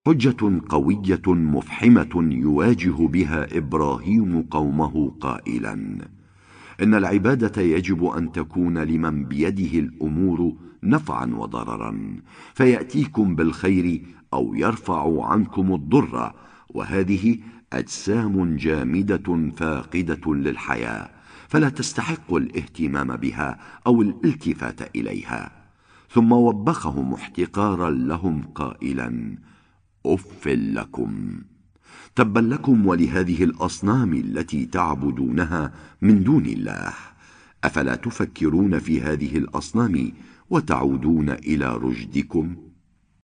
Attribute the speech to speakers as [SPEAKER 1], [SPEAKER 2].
[SPEAKER 1] حجة قوية مفحمة يواجه بها إبراهيم قومه قائلا: إن العبادة يجب أن تكون لمن بيده الأمور نفعا وضررا، فيأتيكم بالخير أو يرفع عنكم الضر، وهذه أجسام جامدة فاقدة للحياة، فلا تستحق الاهتمام بها أو الالتفات إليها. ثم وبخهم احتقارا لهم قائلا: أف لكم، تبا لكم ولهذه الأصنام التي تعبدونها من دون الله، أفلا تفكرون في هذه الأصنام وتعودون إلى رشدكم؟